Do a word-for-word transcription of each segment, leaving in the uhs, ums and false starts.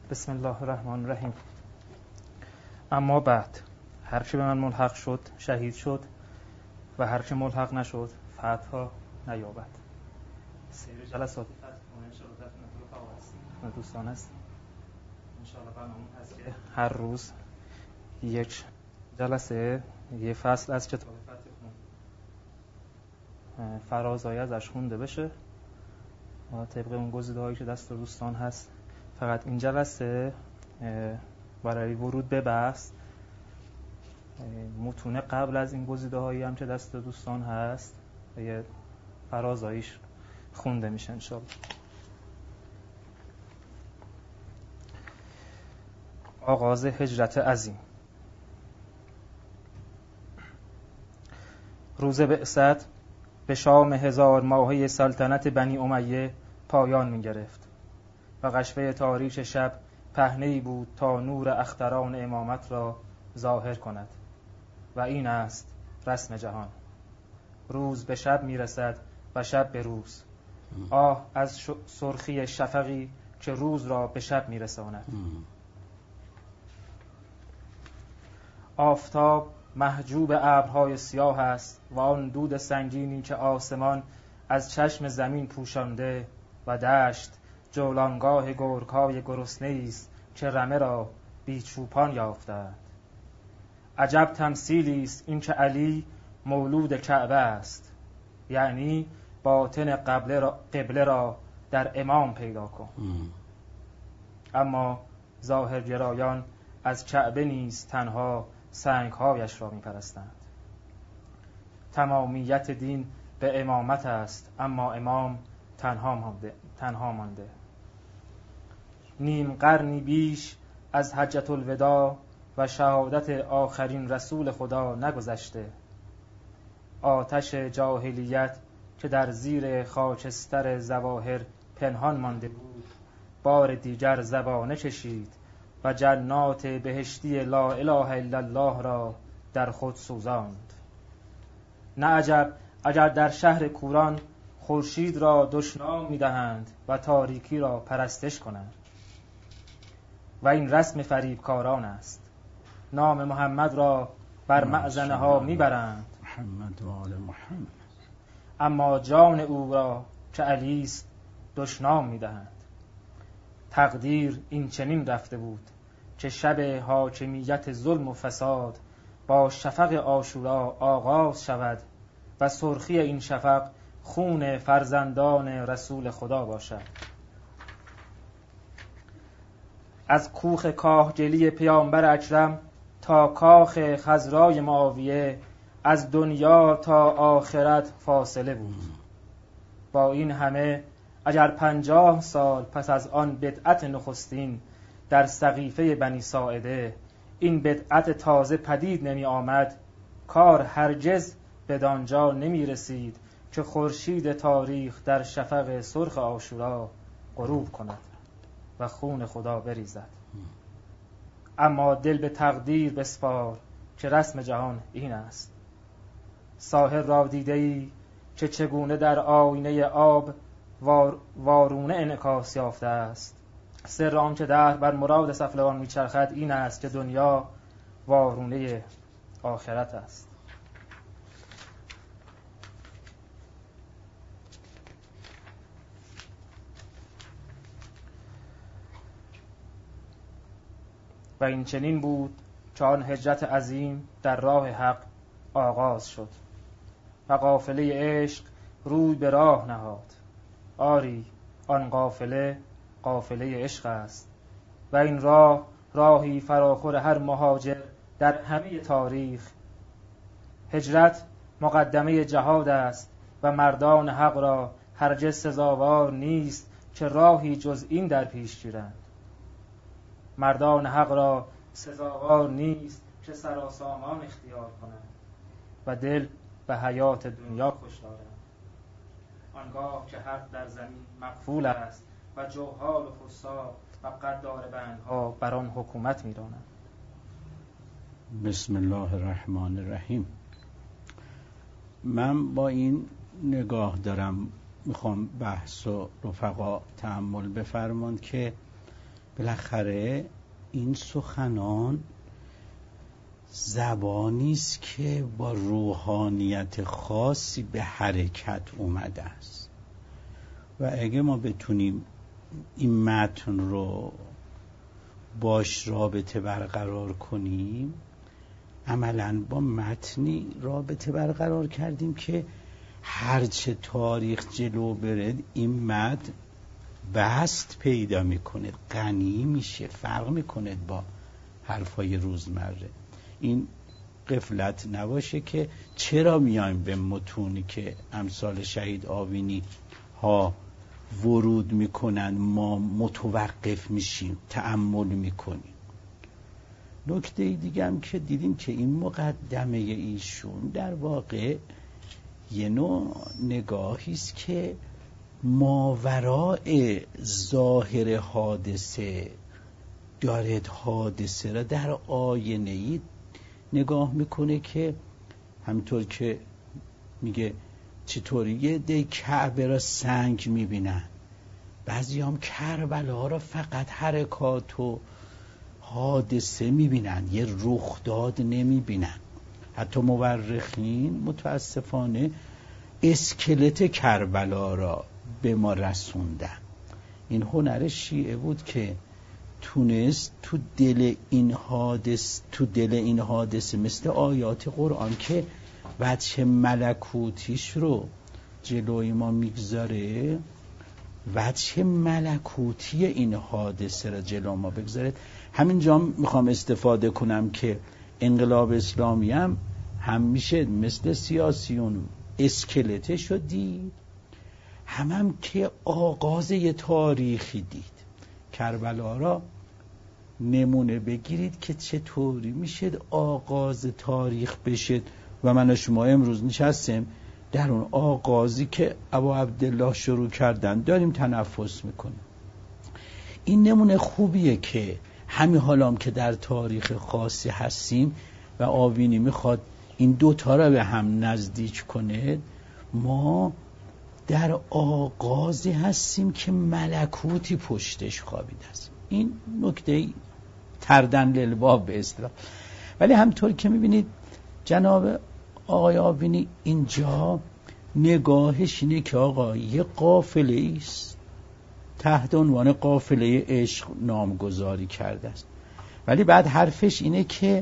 بسم الله الرحمن الرحیم. اما بعد، هر چه به من ملحق شد شهید شد و هر چه ملحق نشد فتحا نیابد. سیر جلسات فتح کنه انشاءالله در خدمت رفقا هستیم، دوستان هستیم. انشاءالله برنامه هست که هر روز یک جلسه یه فصل از کتاب فتح خون فرازایی ازش خونده بشه و طبق اون گزیده هایی که دست دوستان هست. فقط این جلسه برای ورود به بحث متون قبل از این گزیده هایی هم که دست دوستان هست و یه فرازاییش خونده میشه انشاءالله. آغاز هجرت عظیم. روز بعثت به شام هزار ماهه سلطنت بنی امیه پایان می گرفت و غشوه تاریک شب پهنه‌ای بود تا نور اختران امامت را ظاهر کند و این است رسم جهان. روز به شب می رسد و شب به روز. آه از سرخی شفقی که روز را به شب می رساند. آفتاب محجوب ابرهای سیاه است و آن دود سنگینی که آسمان از چشم زمین پوشانده و دشت جولانگاه گرگ‌های گرسنه‌ای است که رمه را بی چوپان یافتند. عجب تمثیلی است این که علی مولود کعبه است، یعنی باطن قبله را, قبله را در امام پیدا کن. اما ظاهرگرایان از کعبه نیز تنها سنگ‌هایش را می‌پرستند. تمامیت دین به امامت است، اما امام تنها مانده. تنها مانده. نیم قرنی بیش از حجة الوداع و شهادت آخرین رسول خدا نگذشته. آتش جاهلیت که در زیر خاکستر ظواهر پنهان مانده بود بار دیگر زبانه کشید و جنات بهشتی لا اله الا الله را در خود سوزاند. نه عجب اگر در شهر کوران خورشید را دشنام می‌دهند و تاریکی را پرستش کنند. و این رسم فریبکاران است. نام محمد را بر مأذنه ها میبرند محمد و آل محمد، اما جان او را که علی است دشنام میدهند. تقدیر این چنین رفته بود که شب حاکمیت ظلم و فساد با شفق عاشورا آغاز شود و سرخی این شفق خون فرزندان رسول خدا باشد. از کوخ کاهگلی پیامبر اکرم تا کاخ خضرای معاویه از دنیا تا آخرت فاصله بود. با این همه اگر پنجاه سال پس از آن بدعت نخستین در سقیفه بنی ساعده این بدعت تازه پدید نمی آمد، کار هرگز بدانجا نمی رسید که خورشید تاریخ در شفق سرخ عاشورا غروب کند و خون خدا بریزد. اما دل به تقدیر بسپار که رسم جهان این است. ساحر را دیده‌ای که چگونه در آینه آب وار وارونه انعکاس یافته است. سر آن که دهر بر مراد سفلوان میچرخد این است که دنیا وارونه آخرت است. و این چنین بود که آن هجرت عظیم در راه حق آغاز شد و قافله عشق روی به راه نهاد. آری آن قافله قافله عشق است و این راه راهی فراخور هر مهاجر در همه تاریخ. هجرت مقدمه جهاد است و مردان حق را هرگز سزاوار نیست که راهی جز این در پیش گیرند. مردان حق را سزاوار نیست که سراسامان اختیار کنند و دل به حیات دنیا خوش دارند. آنگاه که حق در زمین مقفول است و جوهال و فساق و قدار بندها بر آن حکومت می‌رانند. بسم الله الرحمن الرحیم. من با این نگاه دارم، میخوام بحث و رفقا تأمل بفرمان که بالاخره این سخنان زبانی است که با روحانیت خاصی به حرکت اومده است و اگه ما بتونیم این متن رو باش رابطه برقرار کنیم، عملاً با متنی رابطه برقرار کردیم که هرچه تاریخ جلو برد این متن بست پیدا میکنه، غنی میشه، فرق میکنه با حرفای روزمره. این غفلت نباشه که چرا میایم به متونی که امثال شهید آوینی ها ورود میکنن ما متوقف میشیم، تأمل میکنیم. نکته دیگه هم که دیدیم که این مقدمه ایشون در واقع یه نوع نگاهی است که ماورای ظاهر حادثه دارد حادثه را در آینه‌ای نگاه میکنه که همطور که میگه چطوری یه دی کعبه را سنگ میبینن، بعضی هم کربلا را فقط حرکات و حادثه میبینن، یه رخداد نمیبینن. حتی مورخین متاسفانه اسکلت کربلا را به ما رسوندن. این هنر شیعه بود که تونست تو دل این حادث تو دل این حادثه مثل آیات قرآن که وجه ملکوتیش رو جلوی ما میگذاره، وجه ملکوتی این حادثه رو جلو ما بگذاره. همینجا میخوام استفاده کنم که انقلاب اسلامی هم همیشه مثل سیاسیون اسکلتش رو دید، هم هم که آغاز یه تاریخی دید. کربلا را نمونه بگیرید که چطوری میشه آغاز تاریخ بشه و من و شما امروز نشستیم در اون آغازی که ابا عبدالله شروع کردن داریم تنفس میکنیم. این نمونه خوبیه که همین حالام که در تاریخ خاصی هستیم و آوینی میخواد این دوتا را به هم نزدیک کنه، ما در آغازی هستیم که ملکوتی پشتش خوابیده است. این نکته تردن للباب به اصطلاح. ولی همطور که میبینید جناب آقای آوینی اینجا نگاهش اینه که آقا یه قافله است، تحت عنوان قافله عشق نامگذاری کرده است، ولی بعد حرفش اینه که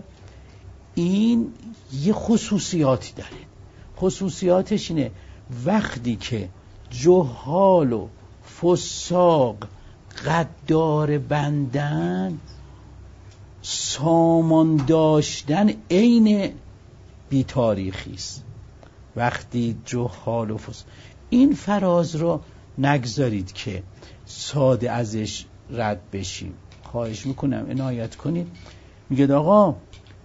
این یه خصوصیاتی داره. خصوصیاتش اینه وقتی که جهال و فساق غدار بندن، سامان داشتن عین بی تاریخی است. وقتی جهال و فساق، این فراز رو نگذارید که ساده ازش رد بشیم. خواهش میکنم عنایت کنید. میگه آقا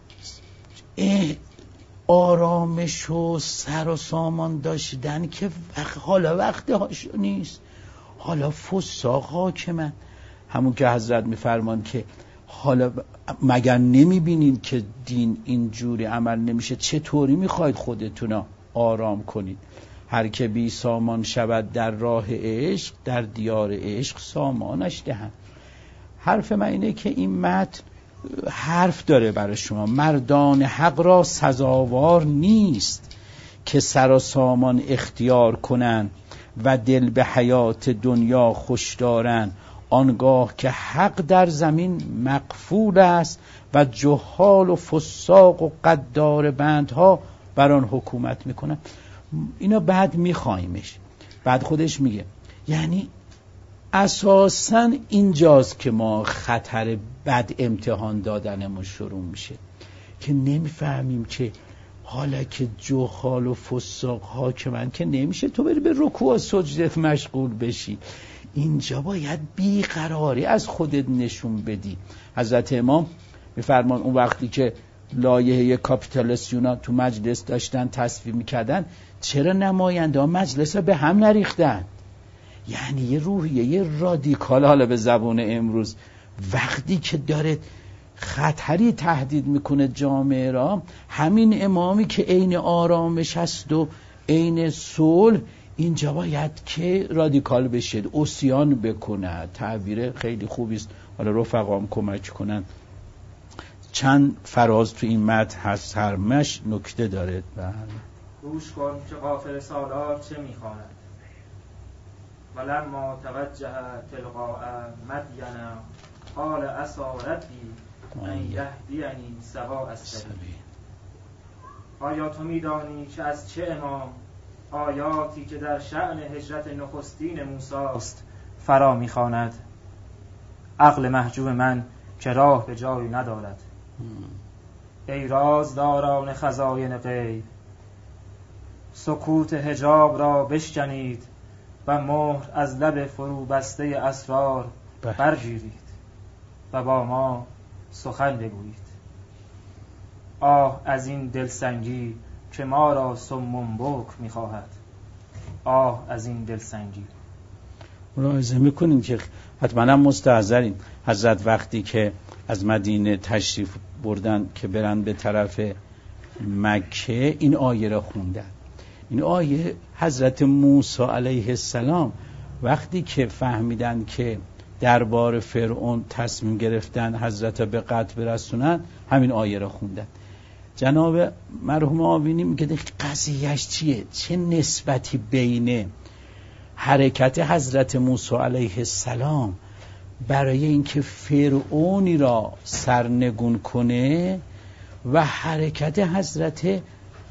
آرامش و سر و سامان داشتن که وقت حالا وقت هاشو نیست، حالا فساق حاکمن. همون که حضرت میفرمان که حالا مگر نمیبینید که دین اینجوری عمل نمیشه، چطوری میخواید خودتون آرام کنید؟ هر که بی سامان شود در راه عشق، در دیار عشق سامانش دهند. حرف من اینه که این متن حرف داره برای شما. مردان حق را سزاوار نیست که سر و سامان اختیار کنن و دل به حیات دنیا خوش دارن، آنگاه که حق در زمین مقفول است و جهال و فساق و غدار بندها بر آن حکومت میکنن. اینا بعد میخوایمش. بعد خودش میگه یعنی اساساً اینجاست که ما خطر بد امتحان دادنمون شروع میشه که نمیفهمیم که حالا که جهال و فساق حاکمن که نمیشه تو بری به رکوع و سجده مشغول بشی. اینجا باید بیقراری از خودت نشون بدی. حضرت امام میفرمان اون وقتی که لایحه کاپیتولیسیونا تو مجلس داشتن تصویب میکردن، چرا نماینده ها مجلس رو به هم نریختن؟ یعنی یه روحیه یه رادیکال، حالا به زبان امروز، وقتی که داره خطری تهدید میکنه جامعه را، همین امامی که عین آرامش هست و عین صلح، اینجا باید که رادیکال بشه، عصیان بکنه. تعبیر خیلی خوبی است حالا رفقام کمک کنن. چند فراز تو این متن هست، هر مش نکته داره. بله گوش کن که قافله سالار چه میخواند. ولما توجه تلقاء مدین قال عسى ربی ان یهدینی سواء السبیل. آیا تو میدانی که از چه امام آیاتی که در شأن هجرت نخستین موسی است فرا میخواند؟ عقل محجوب من که راه به جایی ندارد. ای رازداران خزاین غیب، سکوت حجاب را بشکنید و مهر از لب فرو بسته اسرار برگیرید و با ما سخن بگویید. آه از این دلسنگی که ما را صم بکم می‌خواهد. آه از این دلسنگی. ملاحظه می‌کنیم که حتما هم مستحضرین حضرت وقتی که از مدینه تشریف بردن که برن به طرف مکه این آیه را خوندن. این آیه حضرت موسی علیه السلام وقتی که فهمیدن که دربار فرعون تصمیم گرفتن حضرت به قتل برسونن همین آیه را خوندن. جناب مرحوم آوینی میگه قضیهش چیه؟ چه نسبتی بین حرکت حضرت موسی علیه السلام برای اینکه فرعونی را سرنگون کنه و حرکت حضرت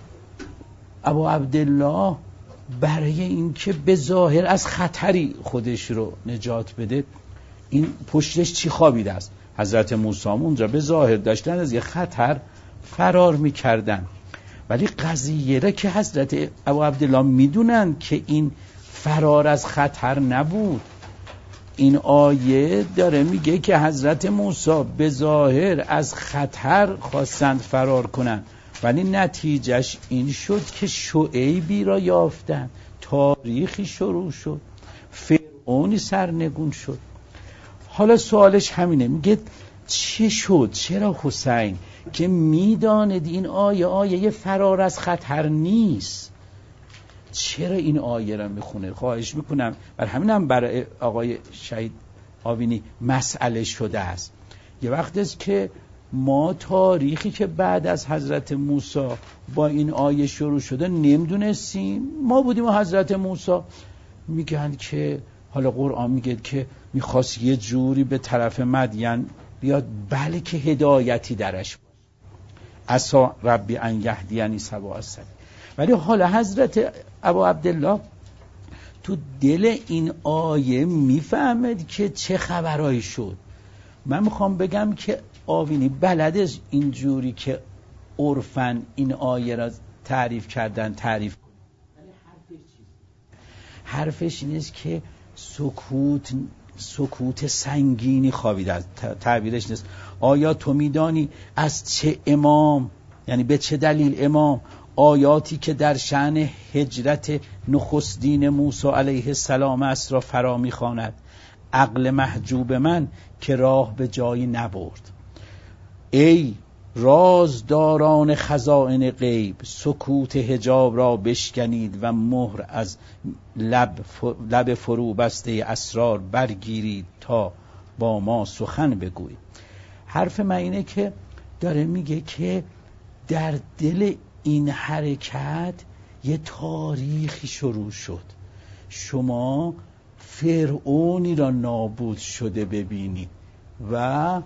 ابو عبدالله برای اینکه به ظاهر از خطری خودش رو نجات بده؟ این پشتش چی خوابیده است؟ حضرت موسی اونجا به ظاهر داشتن از یه خطر فرار میکردن، ولی قضیه را که حضرت ابو عبدالله میدونن که این فرار از خطر نبود. این آیه داره میگه که حضرت موسی به ظاهر از خطر خواستند فرار کنن، ولی نتیجهش این شد که شعیبی را یافتن، تاریخی شروع شد، فرعونی سرنگون شد. حالا سوالش همینه، میگه چه شد؟ چرا حسین که میداند این آیه آیه فرار از خطر نیست، چرا این آیه را میخونه؟ خواهش میکنم، بر همین هم برای آقای شهید آوینی مسئله شده است. یه وقت است که ما تاریخی که بعد از حضرت موسی با این آیه شروع شده نمیدونستیم. ما بودیم و حضرت موسی میگن که حالا قرآن میگه که میخواست یه جوری به طرف مدین بیاد، بله که هدایتی درش بود، عسى ربی ان یهدینی سواء السبیل. ولی حالا حضرت ابو عبدالله تو دل این آیه میفهمد که چه خبرایی شد. من میخوام بگم که آوینی بلده اینجوری که عرفاً این آیه را تعریف کردن تعریف کنه، ولی حرفش چیست؟ حرفش این است که سکوت سکوت سنگینی خوابیده است. تعبیرش نیست آیا تو میدانی از چه امام، یعنی به چه دلیل امام آیاتی که در شأن هجرت نخستین موسی علیه السلام است را فرا می‌خواند؟ عقل محجوب من که راه به جایی نبرد. ای رازداران خزائن غیب، سکوت حجاب را بشکنید و مهر از لب, لب فرو بسته اسرار برگیرید تا با ما سخن بگویید. حرف من اینه که داره میگه که در دل این حرکت یه تاریخی شروع شد. شما فرعونی را نابود شده ببینید و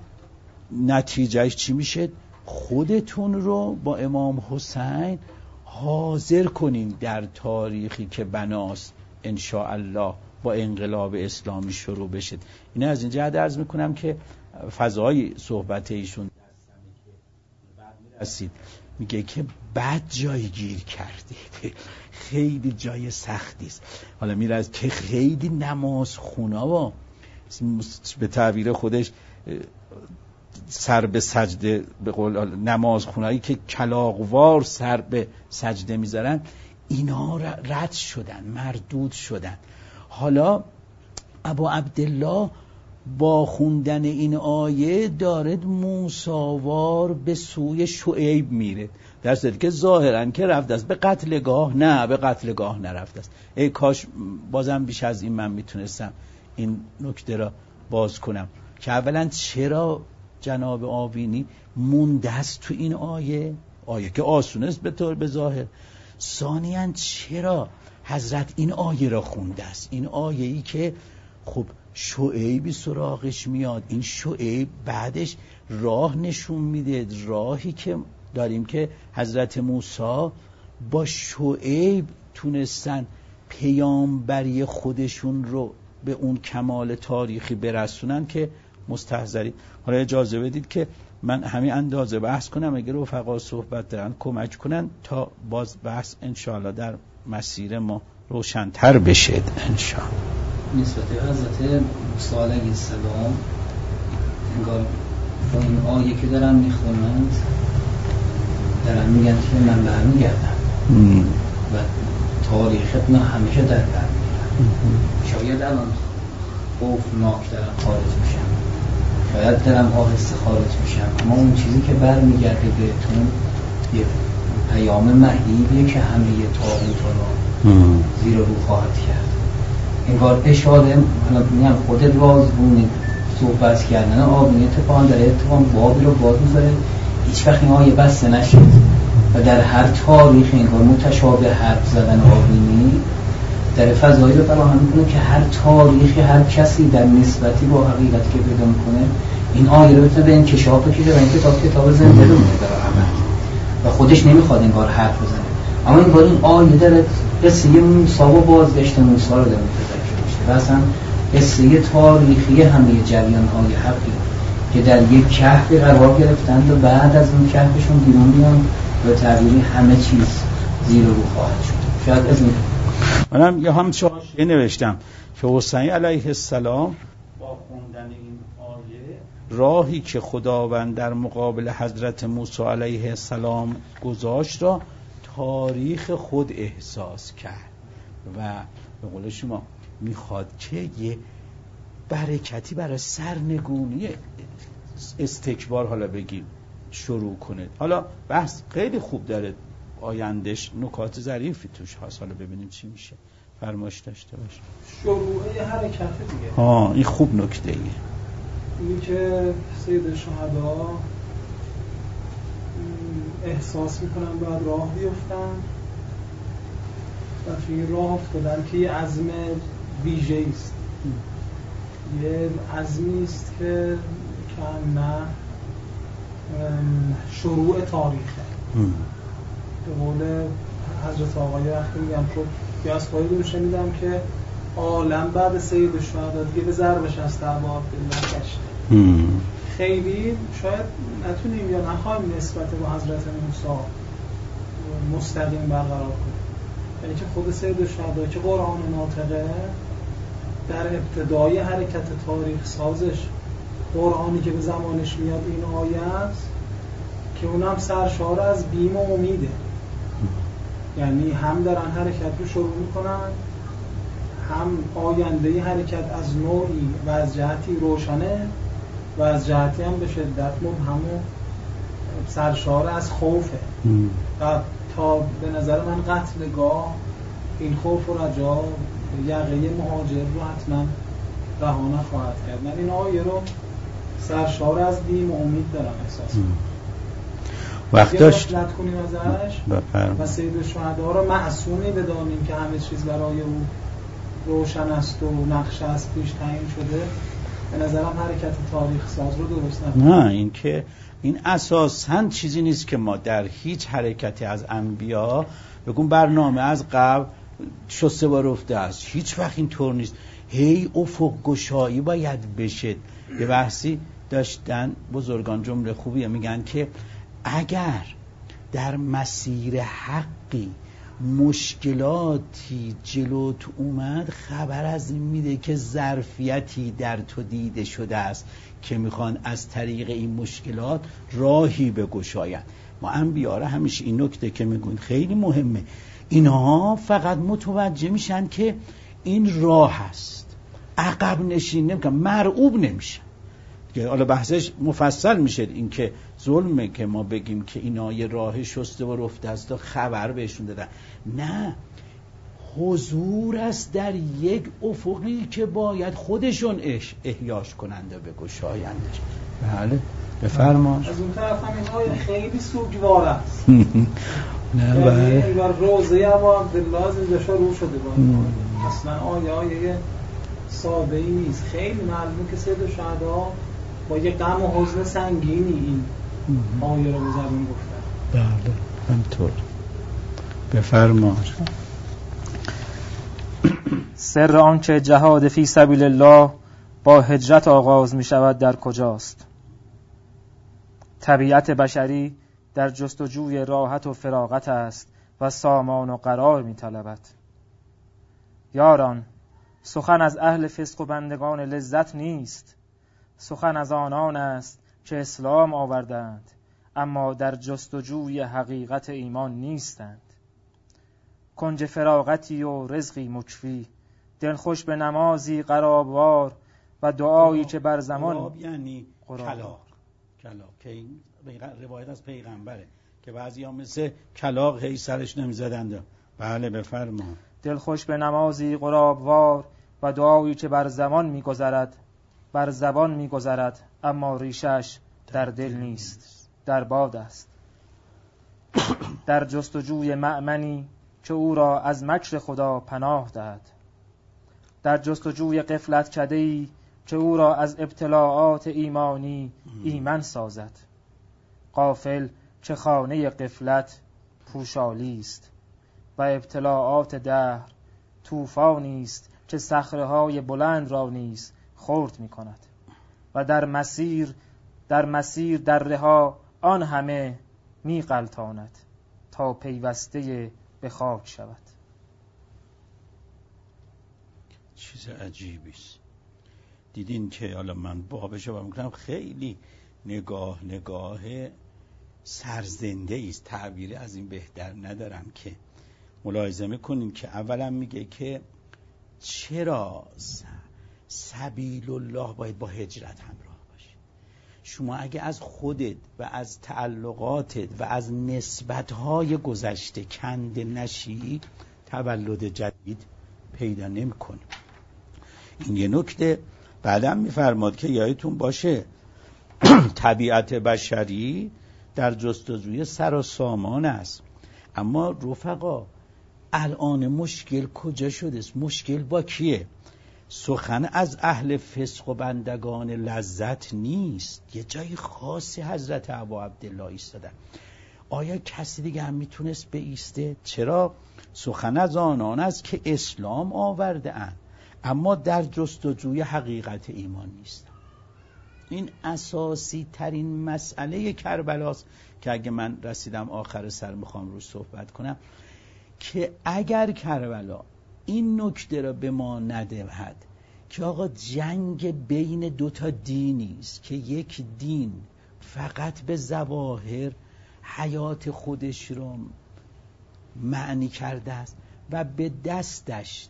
نتیجهش چی میشه؟ خودتون رو با امام حسین حاضر کنین در تاریخی که بناست انشاءالله با انقلاب اسلامی شروع بشه. اینه از اینجا عرض میکنم که فضای صحبت ایشون بعد میرسید میگه که بد جای گیر کردید، خیلی جای سختی است. حالا میرسید که خیلی نماز خونا و به تعبیر خودش سر به سجده، به قول نماز خونایی که کلاغوار سر به سجده میذارن، اینا رد شدن، مردود شدن. حالا ابو عبدالله با خوندن این آیه دارد موساوار به سوی شعیب میره، در صورتی که ظاهرا که رفت است به قتلگاه، نه به قتلگاه نرفت است. ای کاش بازم بیش از این من میتونستم این نکته را باز کنم که اولا چرا جناب آوینی مونده است تو این آیه، آیه که آسونه است به طور به ظاهر. ثانیاً چرا حضرت این آیه را خونده است، این آیه‌ای که خب شعیبی سراغش میاد، این شعیب بعدش راه نشون میده، راهی که داریم که حضرت موسی با شعیب تونستن پیامبری خودشون رو به اون کمال تاریخی برسونن که مستحضری. حالا اجازه بدید که من همین اندازه بحث کنم، اگر رفقا صحبت دارن کمک کنن تا باز بحث انشاءالله در مسیر ما روشن‌تر بشه انشاءالله. نسبت به حضرت موسی علیه السلام انگار با این آیه که دارن میخونند دارن میگن که من برمیگردم و تاریخت من همیشه در برمیگردم. شاید الان خوفناک دارم خارج میشم، شاید دارم آهسته خارج میشم، اما اون چیزی که برمیگرده بهتون یه پیام مهیبیه که همه یه طاغوت رو زیر رو خواهد کرد. انگار اشاره حالا میگم خودت رازگونه صحبت کردن آبینی اتفاقا داره اتفاقا بابی رو باز میذاره هیچ وقت این آیه بسته نشد و در هر تاریخ انگار متشابه حرف زدن آبینی در فضایی رو فراهم میکنه که هر تاریخی هر کسی در نسبتی با حقیقت که پیدا میکنه این آیه رو بتونه به انکشاف بکشه و این کتاب کتاب زنده رو میده در عمل و خودش نمیخواد انگار حرف بزنه، اما انگار این آیه داره قصه موسی و بازگشت موسی رو داره متذکر میشه و اصلا قصه تاریخی همه جریان‌های حقی که در یک کهف قرار گرفتند و بعد از اون کهفشون بیرون میان و تغییری همه چیز زیر رو خواهد شد. شاید از این منم یه هم چهارشیه نوشتم که حسین علیه السلام با خوندن این آیه راهی که خداوند در مقابل حضرت موسی علیه السلام گذاشت را تاریخ خود احساس کرد و به قول شما میخواد که یه برکتی برای سرنگونی استکبار حالا بگیم شروع کنه. حالا بحث خیلی خوب داره، آیندهش نکات ظریفی توش هست، حالا ببینیم چی میشه. فرمایش داشته باشه. شروع حرکت دیگه. ها این خوب نکته ایه. اینی که سید شهدا احساس میکنن باید راه بیفتن و توی راه افتادن که یه عزم ویژه‌ای است، یه عزمی است که که نه شروع تاریخه. به قول حضرت آقای وقتی میگم خب یه از خواهی رو شنیدم که عالم بعد سید شهدا دیگه به ضربش از تبعات نکشته. خیلی شاید نتونیم یا نخواهیم نسبت با حضرت موسی مستقیم برقرار کنیم، یعنی که خود سید شهدا که قرآن ناطقه در ابتدای حرکت تاریخ سازش قرآنی که به زمانش میاد این آیه است که اونم سرشار از بیم و امیده، یعنی هم دارن حرکت رو شروع میکنن هم آینده حرکت از نوعی و از جهتی روشنه و از جهتی هم به شدت مبهم و سرشار از خوفه و تا به نظر من قتلگاه این خوف و رجا یقه مهاجر رو حتما رها نخواهد کرد. من این آیه رو سرشار از بیم و امید دارم احساس کنم. وقت داشت نت کنیم ازش و سید شهدا رو معصومی بدانیم که همه چیز برای او روشن است و نقشه از پیش تعیین شده. به نظرم حرکت تاریخ ساز رو درست نکنیم. نه این که این اساساً چیزی نیست که ما در هیچ حرکتی از انبیا بگم برنامه از قبل شسته و رفته است، هیچ وقت این طور نیست. هی افق گشایی باید بشه. یه بحثی داشتن بزرگان جمله خوبیه، میگن که اگر در مسیر حقی مشکلاتی جلوت اومد خبر از این میده که ظرفیتی در تو دیده شده است که میخوان از طریق این مشکلات راهی بگشایند. ما انبیا را همیشه این نکته که میگن خیلی مهمه، اینها فقط متوجه میشن که این راه است، عقب نشین نمیکنن، مرعوب نمیشن. حالا بحثش مفصل میشه این که ظلمه که ما بگیم که اینا یه راه شسته و رفته است و خبر بهشون دادن. نه، حضور است در یک افقی که باید خودشون اش احیاش کنند و بگشایندش. بله بفرمایید. از اون طرف هم این آیه خیلی سوگوار است. نه بله انگار روزه ابا عبدالله از اینجا شروع شده باید. اصلا آیه آیه ساده ای نیست، خیلی معلومه که سید شهدا با یه غم و حزن سنگینی این آیه رو به زبون گفتن. بله همطور. بفرمایید. سر آنچه جهاد فی سبیل الله با هجرت آغاز می شود در کجاست؟ طبیعت بشری در جستجوی راحت و فراغت است و سامان و قرار می طلبد. یاران، سخن از اهل فسق و بندگان لذت نیست، سخن از آنان است که اسلام آوردند اما در جستجوی حقیقت ایمان نیستند. کنج فراغتی و رزقی مکفی، دل خوش به نمازی قرابوار و دعایی که بر زمان قراب یعنی کلاغ. کلاغ که این روایت از پیغمبره که بعضی ها مثل کلاغ هی سرش نمیزدند. بله بفرما. دل خوش به نمازی قرابوار و دعایی که بر زمان میگذرد بر زبان میگذرد اما ریشش در دل نیست، در باد است. در جستجوی مأمنی که او را از مکر خدا پناه دهد، در جستجوی غفلت کده‌ای که او را از ابتلاعات ایمانی ایمن سازد. غافل که خانه غفلت پوشالی است و ابتلاعات دهر طوفانی است که صخره‌های بلند را نیز خرد می‌کند و در مسیر در مسیر درها آن همه می‌غلطاند تا پیوسته به خاک شود. چیز عجیبی است. دیدین که حالا من بابش رو میکنم خیلی نگاه نگاه سرزنده است، تعبیر از این بهتر ندارم که ملاحظه میکنیم که اولا میگه که چرا سبیل الله باید با هجرت همراه باشه. شما اگه از خودت و از تعلقاتت و از نسبتهای گذشته کنده نشی تولد جدید پیدا نمی کنی. این یه نکته. بعدم میفرماد که یادتون باشه طبیعت بشری در جستجوی سر و سامان است. اما رفقا الان مشکل کجا شده است؟ مشکل با کیه؟ سخن از اهل فسق و بندگان لذت نیست. یه جای خاصی حضرت ابا عبدالله ایستادن. آیا کسی دیگه هم میتونست بایسته؟ چرا؟ سخن از آنان است که اسلام آورده اند اما در جستجوی حقیقت ایمان نیست. این اساسی ترین مسئله کربلاست که اگه من رسیدم آخر سر میخوام روش صحبت کنم که اگر کربلا این نکته را به ما ندهد که آقا جنگ بین دوتا دینی است که یک دین فقط به ظواهر حیات خودش رو معنی کرده است و به دستش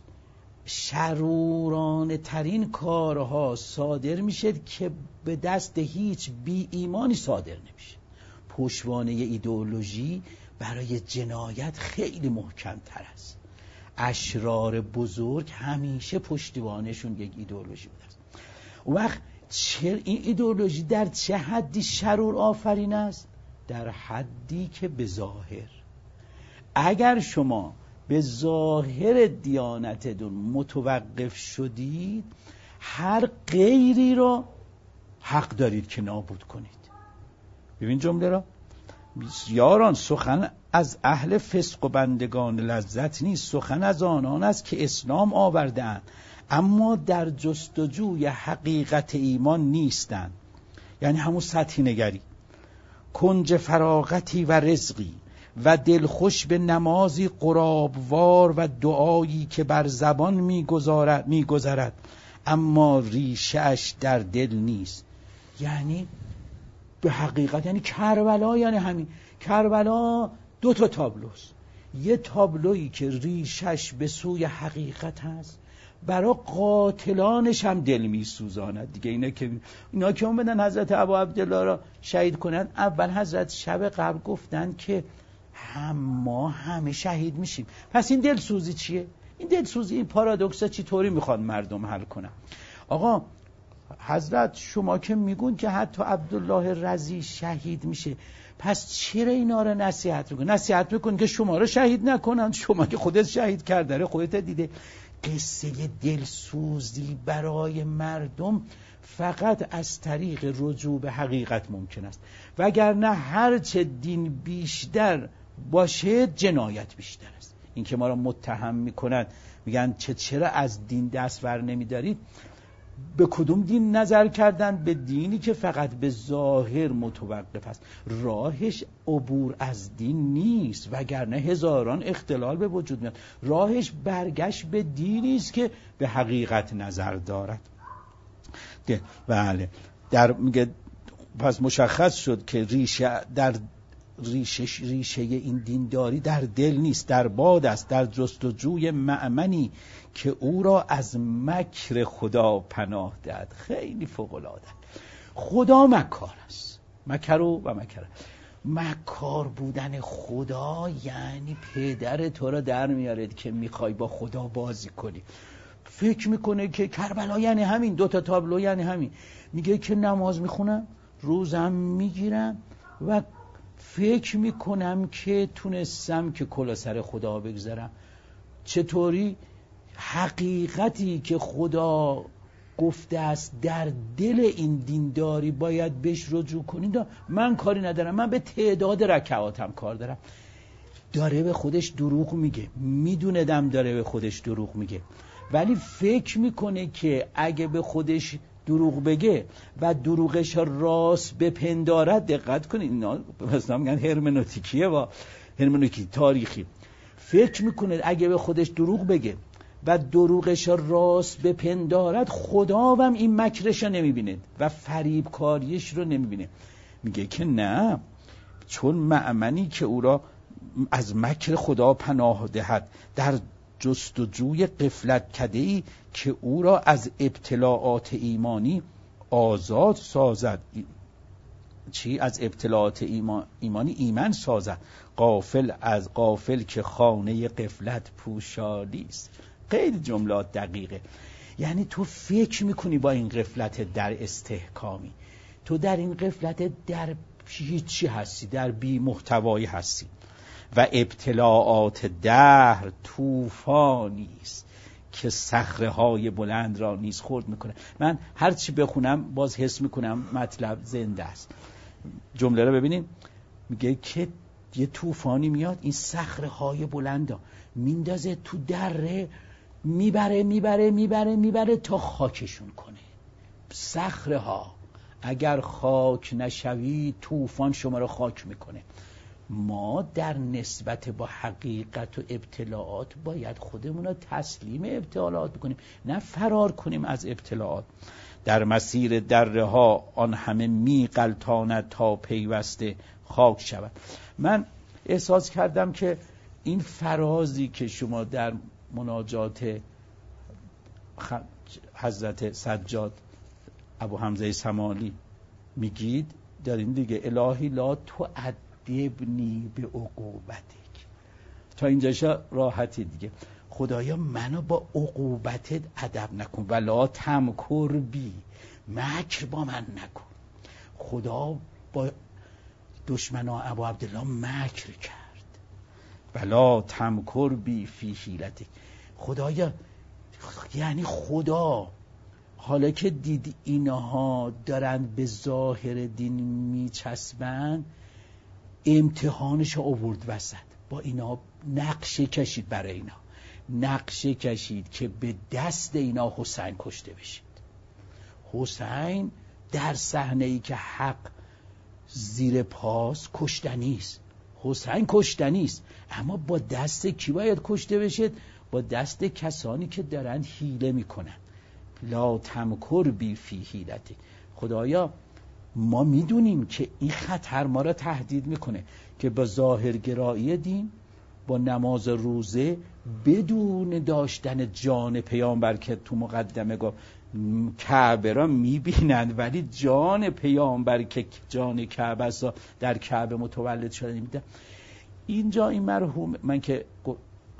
شرورانه ترین کارها صادر میشه که به دست هیچ بی ایمانی صادر نمیشه. پشتوانه ایدئولوژی برای جنایت خیلی محکم تر است. اشرار بزرگ همیشه پشتوانشون یک ایدئولوژی بوده است. اون وقت چه این ایدئولوژی در چه حدی شرور آفرین است؟ در حدی که به ظاهر اگر شما به ظاهر دیانتتون متوقف شدید هر غیری رو حق دارید که نابود کنید. ببین جمله را یاران، سخن از اهل فسق و بندگان لذت نیست، سخن از آنان است که اسلام آوردند اما در جستجوی حقیقت ایمان نیستند. یعنی همون سطحی نگری، کنج فراغتی و رزقی و دلخوش به نمازی قرابوار و دعایی که بر زبان میگذارد میگذرد اما ریشه‌اش در دل نیست. یعنی به حقیقت یعنی کربلا، یعنی همین کربلا دو تا تابلوست. یه تابلویی که ریشش به سوی حقیقت هست، برای قاتلانش هم دل می سوزاند دیگه. اینا که اینا که اومدن حضرت ابا عبدالله را شهید کنند، اول حضرت شب قبل گفتن که هم ما همه شهید میشیم. پس این دل سوزی چیه؟ این دلسوزی، این پارادوکس چطوری میخوان مردم حل کنن؟ آقا حضرت شما که میگون که حتی عبدالله رضی شهید میشه، پس چرا اینا رو نصیحت میکن؟ نصیحت میکن که شما رو شهید نکنن، شما که خودت شهید کرده، خودت دیده. قصه دلسوزی برای مردم فقط از طریق رجوع به حقیقت ممکن است، وگرنه هر چه دین بیشتر باشه جنایت بیشتر است. این که ما را متهم میکنن، میگن چه چرا از دین دست ور نمیدارید، به کدوم دین نظر کردن؟ به دینی که فقط به ظاهر متوقف است، راهش عبور از دین نیست، وگرنه هزاران اختلال به وجود میاد. راهش برگشت به دینی است که به حقیقت نظر دارد. بله، در میگه پس مشخص شد که ریشه در ریشه ریشه این دینداری در دل نیست، در باد است، در جستجوی مأمنی که او را از مکر خدا پناه دهد. خیلی فوق العاده. خدا مکار است، مکرو و مکر. مکار بودن خدا یعنی پدر تو را در میارد که میخوای با خدا بازی کنی. فکر میکنه که کربلا یعنی همین، دوتا تابلو یعنی همین. میگه که نماز میخونم، روزم میگیرم و فکر میکنم که تونستم که کلا سر خدا بگذارم. چطوری؟ حقیقتی که خدا گفته است در دل این دینداری باید بهش رجوع کنید. من کاری ندارم، من به تعداد رکعاتم کار دارم. داره به خودش دروغ میگه، میدونه دم داره به خودش دروغ میگه، ولی فکر میکنه که اگه به خودش دروغ بگه و دروغش راست بپندارد، دقت کنید اینا مثلا میگن هرمنوتیکیه و هرمنوتیکی تاریخی، فکر میکنه اگه به خودش دروغ بگه و دروغش راست بپندارد، خدا هم این مکرش رو نمیبینه و فریب کاریش رو نمیبینه. میگه که نه، چون مأمنی که او را از مکر خدا پناه دهد، در جستجوی غفلت کده‌ای که او را از ابتلاعات ایمانی آزاد سازد. چی؟ از ابتلاعات ایمان... ایمانی ایمن سازد. غافل از غافل که خانه غفلت پوشالی است. خیلی جملات دقیقه. یعنی تو فکر میکنی با این غفلت در استحکامی، تو در این غفلت در هیچی هستی، در بی محتوایی هستی و ابتلاعات دهر طوفانی است که صخره‌های بلند را نیز خرد میکنه. من هر چی بخونم باز حس میکنم مطلب زنده است. جمله رو ببینید، میگه که یه طوفانی میاد، این صخره‌های بلندا میندازه تو دره، میبره میبره میبره میبره تا خاکشون کنه. صخره‌ها اگر خاک نشوی، طوفان شما رو خاک میکنه. ما در نسبت با حقیقت و ابتلاعات باید خودمون رو تسلیم ابتلاعات بکنیم، نه فرار کنیم از ابتلاعات. در مسیر دره ها آن همه می غلطاند تا پیوسته خاک شود. من احساس کردم که این فرازی که شما در مناجات حضرت سجاد ابو حمزه سمالی میگید، دارین دیگه الهی لا تو ادبنی به عقوبتک، تا اینجاشا راحتی دیگه. خدایا منو با عقوبتت ادب نکن، ولا تمکر بی، مکر با من نکن. خدا با دشمنا ابو عبدالله مکر کرد، ولا تمکر بی فی حیلتک. خدایا یعنی خدا حالا که دید اینها دارن به ظاهر دین میچسبن، امتحانش آورد وسط، با اینا نقشه کشید، برای اینا نقشه کشید که به دست اینا حسین کشته بشید. حسین در صحنه‌ای که حق زیر پاس کشتنی است، حسین کشتنی است، اما با دست کی باید کشته بشید؟ با دست کسانی که دارن حیله میکنن. لا تمکر بی فی حیلتک. خدایا ما میدونیم که این خطر ما را تهدید میکنه که با ظاهرگرایی دین، با نماز روزه، بدون داشتن جان پیامبر که تو مقدمه گفت کعبه را میبینند ولی جان پیامبر که جان کعبه است در کعبه متولد شده نمیده. اینجا این مرحوم، من که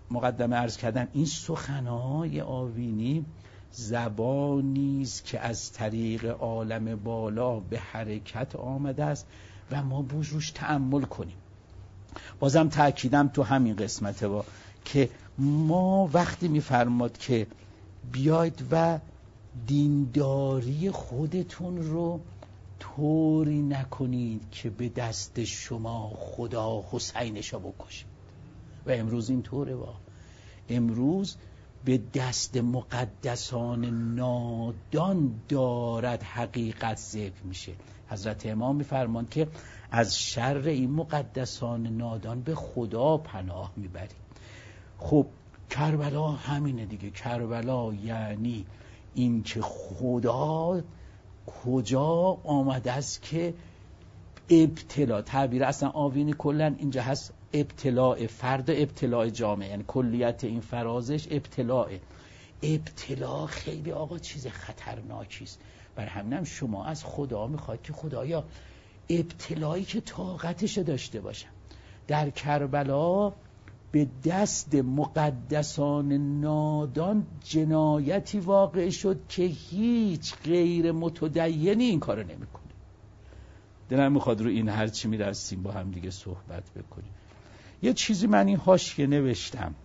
مقدمه عرض کردم این سخنهای آوینی زبانی است که از طریق عالم بالا به حرکت آمده است و ما باید روش تأمل کنیم. بازم تأکیدم تو همین قسمته با که ما وقتی میفرماد که بیاید و دینداری خودتون رو طوری نکنید که به دست شما خدا حسینشو بکشید و امروز این طوره. با امروز به دست مقدسان نادان دارد حقیقت ذکر میشه. حضرت امام میفرمان که از شر این مقدسان نادان به خدا پناه میبریم. خب کربلا همینه دیگه. کربلا یعنی این که خدا کجا آمده است که ابتلا، تعبیر اصلا آوینی کلن اینجا هست، ابتلاع فرد، ابتلاع جامعه، یعنی کلیت این فرازش ابتلاع. ابتلا خیلی آقا چیز خطرناکی است. برای همینم شما از خدا میخواد که خدایا ابتلایی که طاقتش داشته باشم. در کربلا به دست مقدسان نادان جنایتی واقع شد که هیچ غیر متدینی این کارو نمیکنه. دلم میخواد رو این هرچی میرسیم با هم دیگه صحبت بکنیم. یه چیزی من این حاشیه نوشتم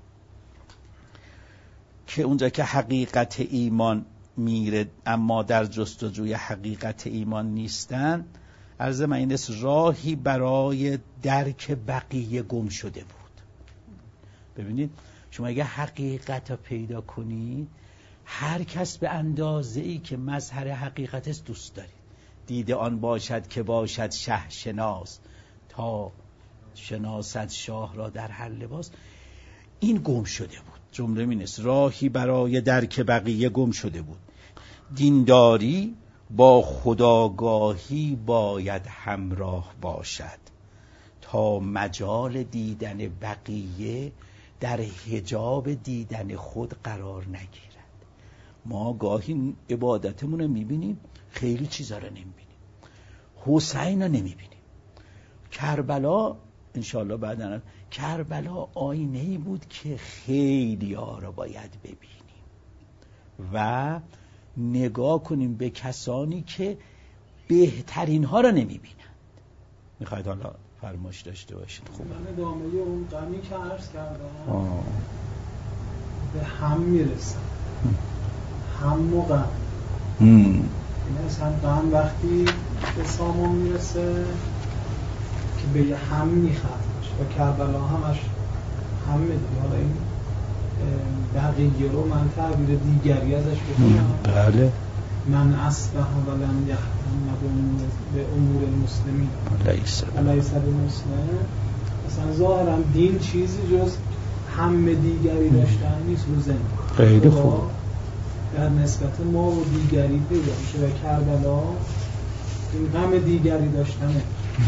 که اونجا که حقیقت ایمان میره اما در جستجوی حقیقت ایمان نیستن، عرض من این است راهی برای درک بقیه گم شده بود. ببینید شما اگه حقیقت رو پیدا کنید، هر کس به اندازه ای که مظهر حقیقت است دوست دارید. دیده آن باشد که باشد شه شناس، تا شناسد شاه را در هر لباس. این گم شده بود. جمله این است راهی برای درک بقیه گم شده بود. دینداری با خداگاهی باید همراه باشد تا مجال دیدن بقیه در حجاب دیدن خود قرار نگیرد. ما گاهی عبادتمون رو میبینیم، خیلی چیزا رو نمیبینیم. حسین رو نمیبینیم. کربلا انشاءالله بعداً، کربلا آینه‌ای بود که خیلی ها رو باید ببینیم و نگاه کنیم به کسانی که بهترین ها رو نمیبینند. میخواید حالا فرمایش داشته باشید؟ خوبه. من ادامه اون غمی که عرض کردم آه. به هم میرسن، هم و غم. این مثلا غم وقتی به سامان میرسه که به هم میخوادش و کربلا همش هم میده. حالا این بقیه رو من تعبیر دیگری ازش بکنم. بله. من اصبح ولم یهتم به امور المسلمین لیس بالمسلم. مثلا ظاهرا دین چیزی جز هم دیگری داشتن نیست رو زمین. خیلی خوب. در نسبت ما و دیگری پیدا میشه و کربلا این غم دیگری داشتنه.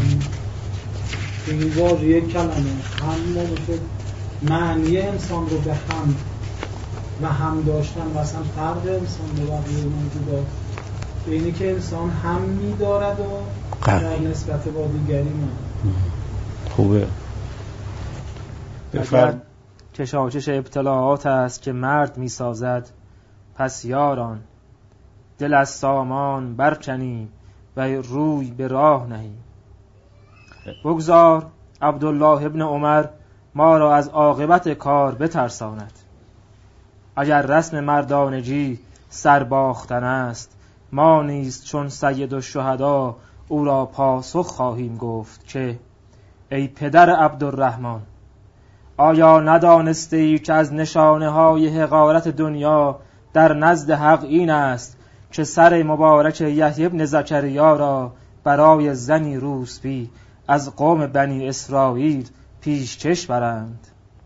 این واژه یک کلمه هم ما بشه معنی انسان رو به هم و هم داشتن و اصلا فرق انسان به بقیه موجودات به اینه که انسان هم می‌دارد و در نسبت با دیگری من. خوبه. بفرم. کشاکش ابتلاعات است که مرد می‌سازد، پس یاران دل از سامان برکنی و روی به راه نهی. بگذار عبدالله ابن عمر ما را از عاقبت کار بترساند. اگر رسم مردانگی سرباختن است، ما نیز چون سید الشهدا او را پاسخ خواهیم گفت که ای پدر عبدالرحمن، آیا ندانسته ای که از نشانه های حقارت دنیا در نزد حق این است که سر مبارک یحیی بن زکریا را برای زنی روسپی از قوم بنی اسرائیل پیشکش برند؟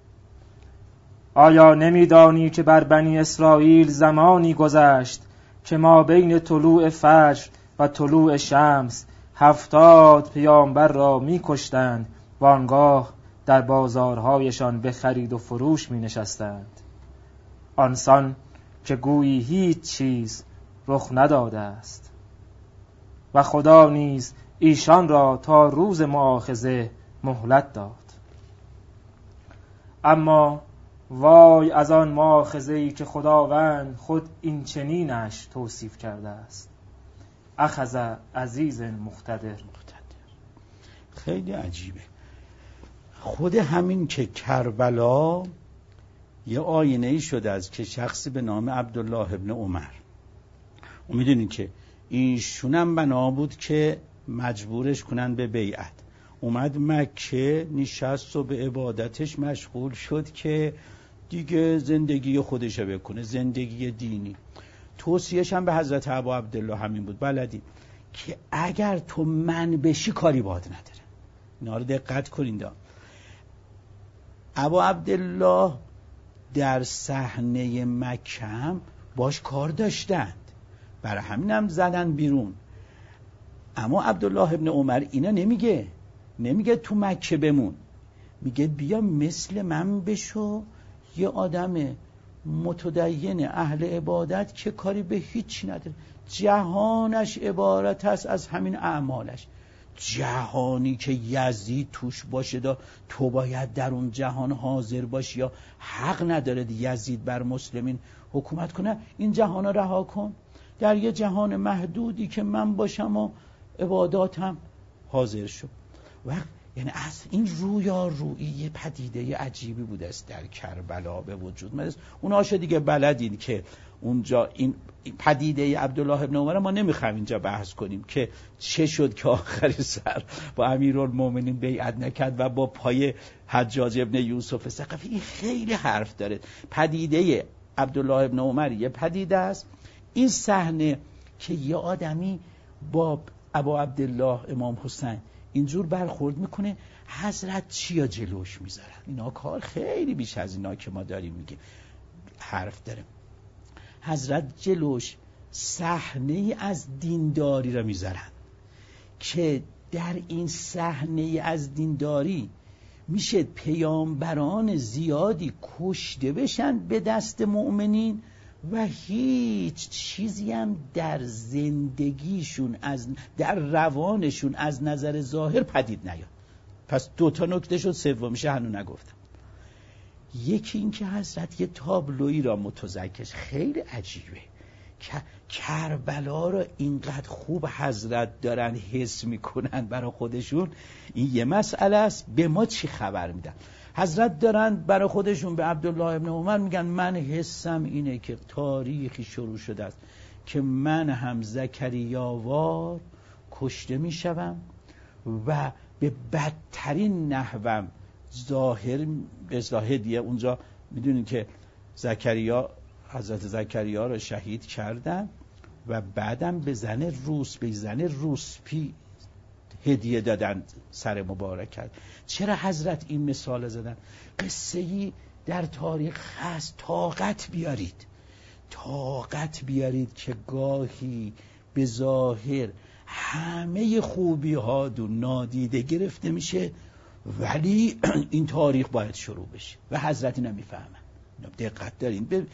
آیا نمیدانی که بر بنی اسرائیل زمانی گذشت که ما بین طلوع فجر و طلوع شمس هفتاد پیامبر را می‌کشتند و آنگاه در بازارهایشان به خرید و فروش می‌نشستند، آنسان که گویی هیچ چیز رخ نداده است و خدا نیز ایشان را تا روز مؤاخذه مهلت داد. اما وای از آن ماخذه‌ای که خداوند خود این چنینش توصیف کرده است. اخذ عزیز مقتدر. خیلی عجیبه. خود همین که کربلا یه آینه‌ای شده از که شخصی به نام عبدالله ابن عمر، میدونین که ایشونم بنا بود که مجبورش کنن به بیعت، اومد مکه نشست و به عبادتش مشغول شد که دیگه زندگی خودشه بکنه، زندگی دینی. توصیهش هم به حضرت ابا عبدالله همین بود، بلدی که اگر تو من بشی کاری باد نداره. اینا رو دقت کنین. دا ابا عبدالله در صحنه مکه هم باش کار داشتند، برای همین هم زدن بیرون. اما عبدالله ابن عمر اینا نمیگه، نمیگه تو مکه بمون، میگه بیا مثل من بشو، یه آدم متدین اهل عبادت که کاری به هیچ نداره، جهانش عبارت است از همین اعمالش. جهانی که یزید توش باشه دا تو باید در اون جهان حاضر باشی، یا حق نداره یزید بر مسلمین حکومت کنه، این جهان رها کن، در یه جهان محدودی که من باشم و عباداتم حاضر شد. وقت یعنی از این رویا رویی پدیده عجیبی بوده است در کربلا به وجود میاد. اوناشو دیگه بلدین که اونجا این پدیده عبدالله ابن عمر ما نمیخوایم اینجا بحث کنیم که چه شد که آخر سر با امیرالمومنین بیعت نکرد و با پای حجاج ابن یوسف ثقفی. این خیلی حرف داره. پدیده عبدالله ابن عمر یه پدیده است. این صحنه که یه آدمی با ابا عبدالله امام حسین اینجور برخورد میکنه، حضرت چیا جلوش میذارن؟ اینا کار خیلی بیش از اینا که ما داریم میگیم حرف داره. حضرت جلوش صحنه از دینداری را میذارن که در این صحنه از دینداری میشه پیامبران زیادی کشته بشن به دست مؤمنین و هیچ چیزی هم در زندگیشون از در روانشون از نظر ظاهر پدید نیاد. پس دو تا نکته شد، سومیشه هنوز نگفتم. یکی این که حضرت یه تابلویی را متذکرش خیلی عجیبه که کربلا را اینقدر خوب حضرت دارن حس میکنن برای خودشون. این یه مسئله است. به ما چی خبر میدن؟ حضرت دارن برای خودشون به عبدالله ابن عمر میگن من حسم اینه که تاریخی شروع شده است که من هم زکریاوار کشته میشوم و به بدترین نحوم ظاهر به ظاهریه. اونجا میدونین که زکریا حضرت زکریا رو شهید کردن و بعدم به زن روس به زن روسپی هدیه دادن سر مبارک کرد. چرا حضرت این مثال زدن؟ قصه‌ای در تاریخ هست. طاقت بیارید، طاقت بیارید که گاهی به ظاهر همه خوبی ها دو نادیده گرفته میشه، ولی این تاریخ باید شروع بشه و حضرت نمیفهمن. دقت دارین. به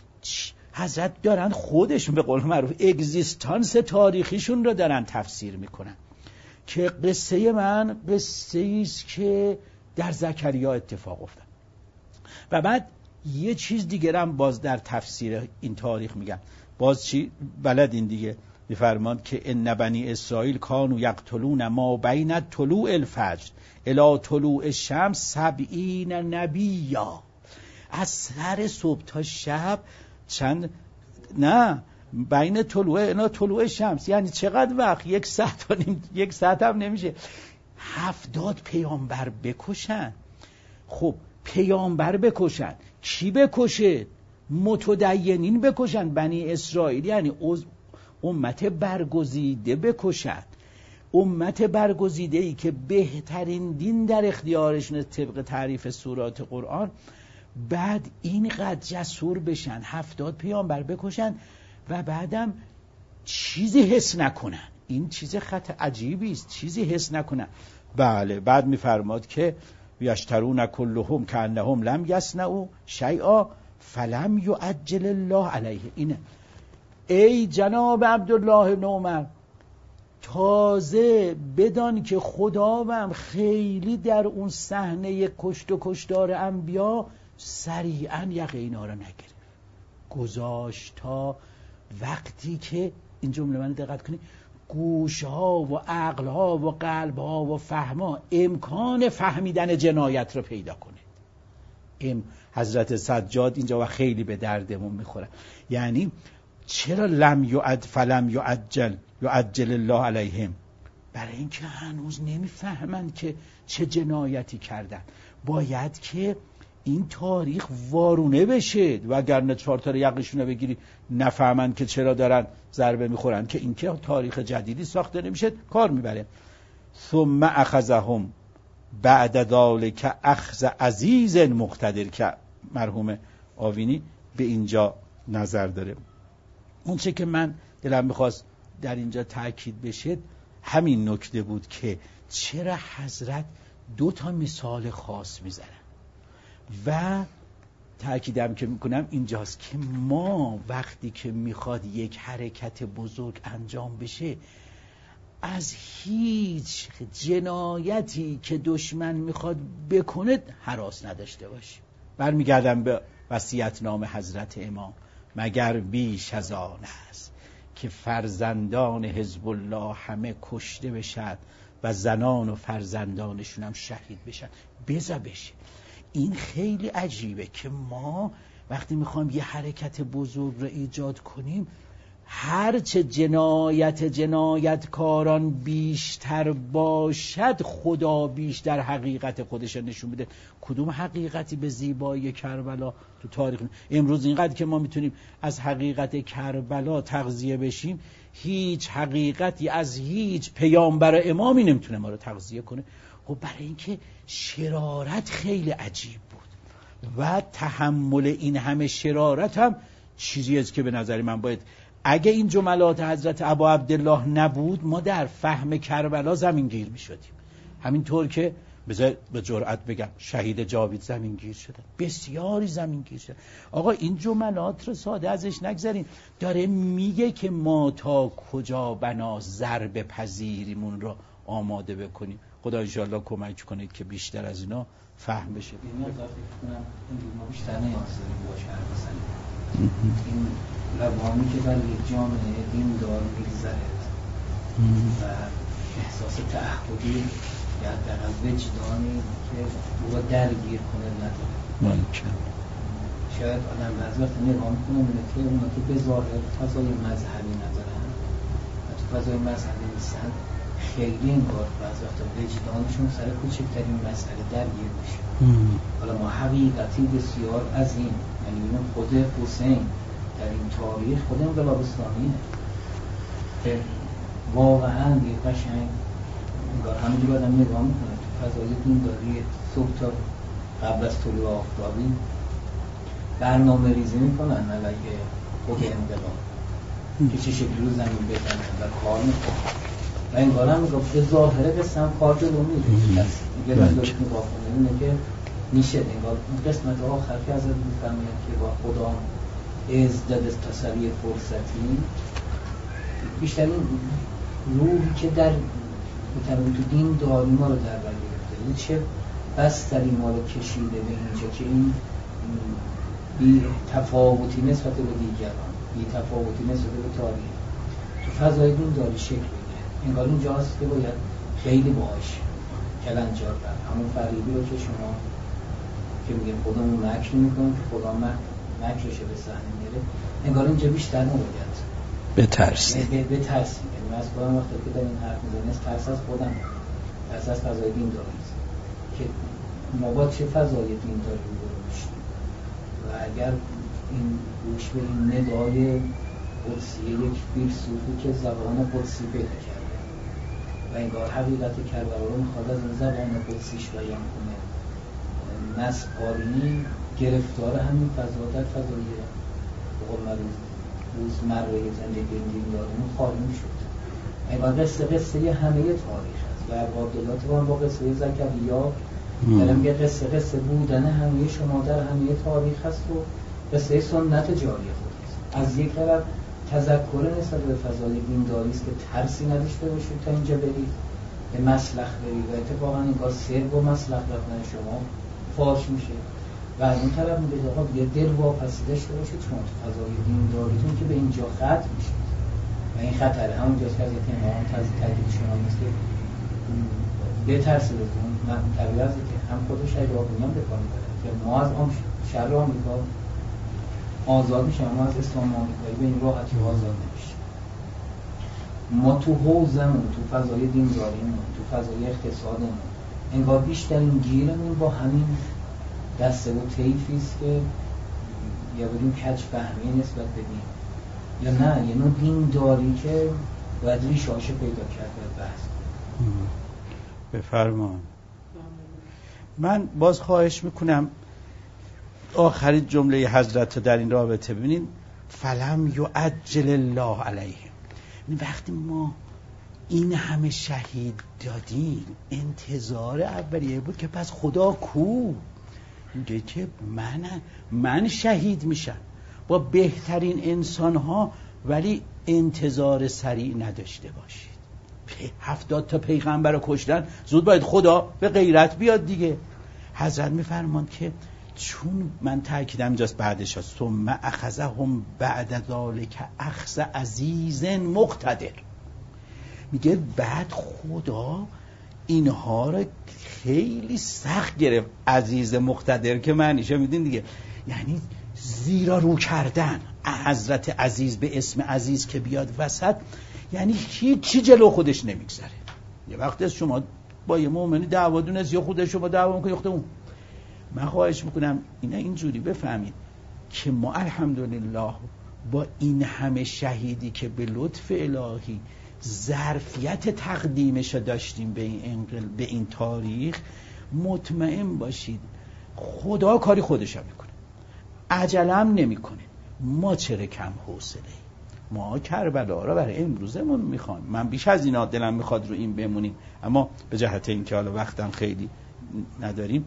حضرت دارن خودشون به قول معروف اگزیستانس تاریخیشون رو دارن تفسیر میکنن که قصه من قصه است که در زکریا اتفاق افتاد. و بعد یه چیز دیگه هم باز در تفسیر این تاریخ میگم. باز چی؟ بلد این دیگه میفرمان که ان بنی اسرائیل کانوا یقتلون ما بین طلوع الفجر الی طلوع الشمس سبعین نبیا. از سر صبح تا شب چند نه بین طلوع الی طلوع شمس، یعنی چقدر وقت؟ یک ساعت و نیم، یک ساعت هم نمیشه. هفتاد پیامبر بکشن. خب پیامبر بکشن، کی بکشه؟ متدینین بکشن، بنی اسرائیل یعنی امت برگزیده بکشن. امت برگزیده ای که بهترین دین در اختیارشون طبق تعریف سورات قرآن، بعد اینقدر جسور بشن هفتاد پیامبر بکشن و بعدم چیزی حس نکنن. این چیز خط عجیبی است، چیزی حس نکنن. بله بعد میفرماد که یشترون کلهم کانهم لم یصنعوا شیئا فلم یعجل الله علیه. اینه ای جناب عبدالله بن عمر، تازه بدان که خداوند خیلی در اون صحنه کشت و کشتار انبیا سریعا یقه اینا رو نگرفت، گذاشت تا وقتی که این جمله من دقت کنید، گوش ها و عقل ها و قلب ها و فهم ها امکان فهمیدن جنایت رو پیدا کنه. ام حضرت سجاد اینجا و خیلی به دردمون میخوره. یعنی چرا لم یعد فلم یعجل یعجل الله علیهم؟ برای اینکه هنوز نمیفهمند که چه جنایتی کردن. باید که این تاریخ وارونه بشه و اگر نه چهار تا یقشون رو بگیری نفهمند که چرا دارن ضربه میخورن، که این که تاریخ جدیدی ساخته نمیشه، کار میبره. ثم اخذهم بعد ذلک اخذ عزیز مقتدر، که مرحوم آوینی به اینجا نظر داره. اون چه که من دلم میخواست در اینجا تأکید بشه همین نکته بود که چرا حضرت دو تا مثال خاص میزنن و تأکیدم که میکنم اینجاست که ما وقتی که میخواد یک حرکت بزرگ انجام بشه از هیچ جنایتی که دشمن میخواد بکنه هراس نداشته باشیم. برمیگردم به وصیت‌نامه حضرت امام، مگر بیش از آن است که فرزندان حزب الله همه کشته بشن و زنان و فرزندانشون هم شهید بشن، بذار بشه. این خیلی عجیبه که ما وقتی میخوایم یه حرکت بزرگ رو ایجاد کنیم، هرچه جنایت جنایتکاران بیشتر باشد خدا بیشتر حقیقت خودش نشون میده. کدوم حقیقتی به زیبایی کربلا تو تاریخ؟ امروز اینقدر که ما میتونیم از حقیقت کربلا تغذیه بشیم، هیچ حقیقتی از هیچ پیامبر امامی نمیتونه ما رو تغذیه کنه. خب برای اینکه شرارت خیلی عجیب بود و تحمل این همه شرارت هم چیزی است که به نظر من باید، اگه این جملات حضرت ابا عبدالله نبود ما در فهم کربلا زمین گیر می شدیم. همینطور که بذار به جرأت بگم شهید جاوید زمین گیر شدن، بسیاری زمین گیر شدن. آقا این جملات رو ساده ازش نگذارین، داره میگه که ما تا کجا بنا ضرب پذیریمون رو آماده بکنیم. خدا انشاءالله کمک کنید که بیشتر از اینا فهم بشه. این ما بیشتر نیازداریم باشه حرف بزنیم. این لبانی که برای یک جامعه دیندار میگذرد و احساس تعهدی یا در وجدانی که او را درگیر کنه نداره. ممکن شاید آدم بعضی وقت نگاه میکنه اینه که اونا که به ظاهر فضای مذهبی ندارن و تو فضای مذهبی نیستن، خیلی انگار بعضی وقت وجدانشون سر کوچکترین مسئله درگیر میشه. حالا ما حقیقتی بسیار عظیم، یعنی اینو خود حسین در این تاریخ خود انقلاب اسلامیه که واقعا یه قشنگ انگار همینجور آدم نگاه میکنه تو فضای دینداری صبح تا قبل از طلوع آفتابی برنامه ریزی میکنن علیه خود انقلاب که چه شکلی رو زمین بزنن و کار میکنن و انگار هم میگه به ظاهره قصه هم کار جلو میره. یه رفتاری که نگاه کنه اینه که میشه انگار قسمت آخر که ازت میفهمید که با خدا ازداد تصویر فرصتی بیشترین روحی که در بترون تو دین داری ما رو در بر گرفته، این چه بستری ما رو کشیده به اینجا که این بی تفاوتی نسبت به دیگران، بی تفاوتی نسبت به تاریخ تو فضای دین داری شکل بگیره. انگار اینجاست که باید خیلی باهاش کلنجار کرد. همون فریبی رو که شما که میگه خودمون مکر میکنیم که خدا مکرشه به صحنه میره، انگار اینجا بیشتر نباید بترسیم بترسیم. یعنی من از خودم وقتی که در این حرف میزنم ترس از خودم، ترس از فضای دین داریم که ما با چه فضای دین داریم رو بشیم و اگر این گوش به این ندای قدسی یک فیلسوفی که زبان قدسی پیدا کرده و انگار حقیقت کربلا رو میخواد از زبان قدسیش بیان کنه، مسئولین گرفتار همین فضا در فضای بقول روزمره زندگی دیندارمون خواهیم شد. انگار قصه قصه همه تاریخ هست و عبادلات با با قصه زکریا در میگه قصه قصه بودن همه شما در همه تاریخ هست و قصه سنت جاری خود است. از یک طرف تذکر نسبت به فضای دینداری است که ترسی نداشته باشید تا اینجا برید به مسلخ برید و اتفاقا انگار سر و مسلخ رفتن شما فاش میشه. و از اون طرف میگه آقا یه دل واپسی داشته باشید چون فضای دینداریتون که به اینجا ختم میشه و این خطره همونجاست که از امام تجدید شما نیست که بترسید از اون من طبیعت که هم خودش شیعیان بکنه که ما از آن شر آمریکا آزاد میشیم، ما از اسلام آمریکایی به این راحتی آزاد نمیشیم. ما تو حوزمون، تو فضای دینداریمون، تو فضای اقتصادمون انگار بیشترین گیرمون با همین دسته و طیفیست که یا بودیم کج فهمی نسبت بدیم یا نه یه نوع دینداری که باید ریشه‌هاشو پیدا کرد و بحث. بفرمان. من باز خواهش میکنم آخرین جمله حضرت در این رابطه ببینید فلم یعجل الله علیهم. وقتی ما این همه شهید دادیم انتظار اولیه بود که پس خدا کو میگه که من من شهید میشم با بهترین انسان ها ولی انتظار سریع نداشته باشید. هفتاد تا پیغمبر رو کشتن زود باید خدا به غیرت بیاد دیگه. حضرت میفرمان که چون من تاکیدم اینجاست بعدش هست ثم اخذهم بعد ذلک اخذ عزیز مقتدر. میگه بعد خدا اینها رو خیلی سخت گرفت. عزیز مقتدر که معنیشه میدین دیگه یعنی زیرا رو کردن. حضرت عزیز به اسم عزیز که بیاد وسط یعنی هیچی جلو خودش نمیگذره. یه وقت از شما با یه مؤمنی دعوا دونست یا خودش شما دعوا میکنه یا اون. من خواهش میکنم اینا اینجوری بفهمید که ما الحمدلله با این همه شهیدی که به لطف الهی ظرفیت تقدیمش داشتیم به این انقل... به این تاریخ مطمئن باشید خدا کاری خودش میکنه، عجلم نمیکنه. ما چرا کم حوصله؟ ما کربلا را برای امروزمون میخوایم. من بیش از اینا دلم میخواد رو این بمونیم، اما به جهت اینکه حالا وقتم خیلی نداریم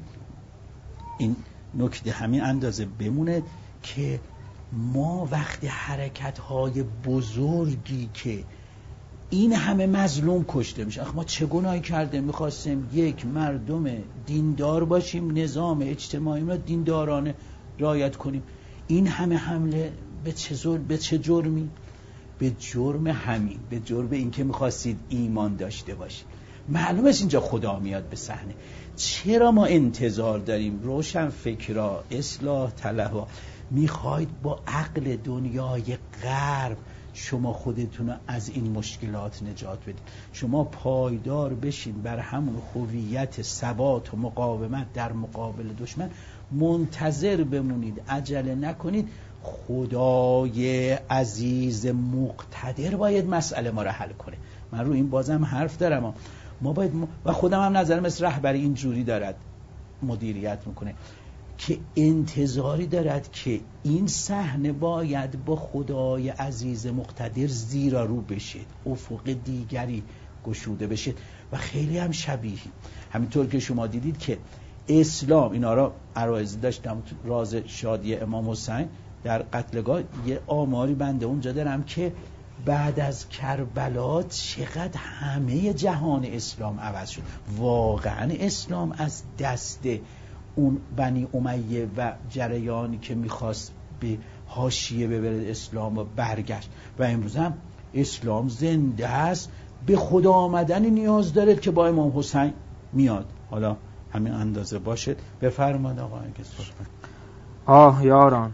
این نکته همین اندازه بمونه که ما وقتی حرکت‌های بزرگی که این همه مظلوم کشته میشه، آخه ما چه گناهی کرده؟ میخواستیم یک مردم دیندار باشیم، نظام اجتماعی را دیندارانه رعایت کنیم. این همه حمله به چه زور، به چه جرمی؟ به جرم همین، به جرم این که میخواستید ایمان داشته باشید. معلومه اینجا خدا میاد به صحنه. چرا ما انتظار داریم روشن فکرها، اصلاح طلبها میخواید با عقل دنیای غرب شما خودتون رو از این مشکلات نجات بدید؟ شما پایدار بشین بر همون هویت ثبات و مقاومت در مقابل دشمن، منتظر بمونید، عجله نکنید. خدای عزیز مقتدر باید مسئله ما رو حل کنه. من رو این بازم حرف دارم، ما باید م... و خودم هم نظرم مثل رهبری اینجوری دارد مدیریت میکنه که انتظاری دارد که این صحنه باید با خدای عزیز مقتدر زیرا رو بشه، افق دیگری گشوده بشه و خیلی هم شبیه. همینطور که شما دیدید که اسلام، اینا را عرایضی داشتم، راز شادی امام حسین در قتلگاه، یه آماری بنده اونجا دارم که بعد از کربلا چقدر همه جهان اسلام عوض شد. واقعا اسلام از دست اون بنی امیه و جریانی که میخواست به حاشیه ببره اسلام و برگشت و امروز هم اسلام زنده است، به خدا آمدنی نیاز داره که با امام حسین میاد. حالا همین اندازه باشه. بفرماد آقا اگه صحبت. آه یاران،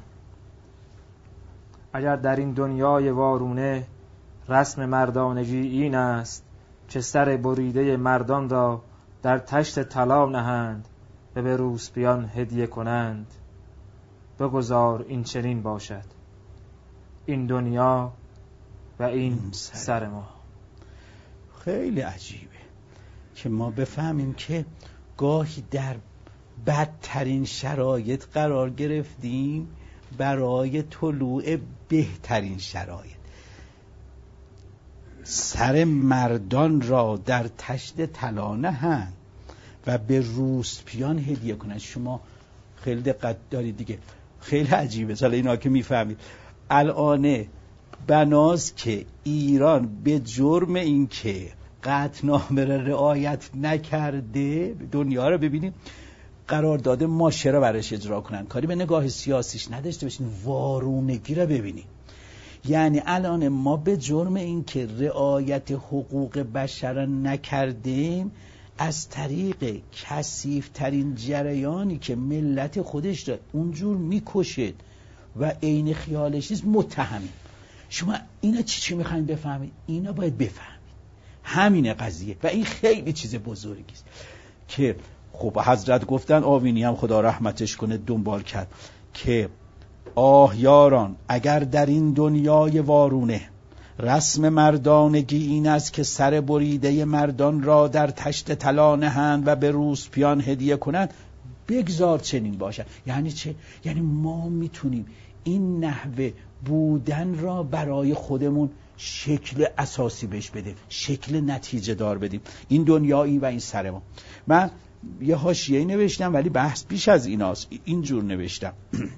اگر در این دنیای وارونه رسم مردانگی این است که سر بریده مردان را در تشت طلا نهند و به روسپیان هدیه کنند، بگذار این چنین باشد. این دنیا و این سر, سر ما. خیلی عجیبه که ما بفهمیم که گاهی در بدترین شرایط قرار گرفتیم برای طلوع بهترین شرایط. سر مردان را در تشت طلا نهند و به روسپیان هدیه کنند. شما خیلی دقت دارید دیگه، خیلی عجیبه. حالا اینا که میفهمید الان بناز که ایران به جرم این که قطعنامه را رعایت نکرده، دنیا رو ببینیم، قرار داده ما چرا برش اجرا کنن، کاری به نگاه سیاسیش نداشته باشین، وارونگی را ببینیم. یعنی الان ما به جرم این که رعایت حقوق بشر نکردیم، از طریق کثیف ترین جریانی که ملت خودش را اونجور میکشد و عین خیالش نیست متهمیم. شما اینا چی چی میخواین بفهمید؟ اینا باید بفهمید همین قضیه، و این خیلی چیز بزرگی است که خب حضرت گفتن، آوینی هم خدا رحمتش کنه دنبال کرد که آه یاران اگر در این دنیای وارونه رسم مردانگی این است که سر بریده مردان را در تشت طلا نهند و به روسپیان هدیه کنند، بگذار چنین باشد. یعنی چه؟ یعنی ما میتونیم این نحوه بودن را برای خودمون شکل اساسی بهش بدیم، شکل نتیجه دار بدیم، این دنیایی و این سر ما. من یه حاشیه‌ای نوشتم ولی بحث بیش از ایناست، اینجور نوشتم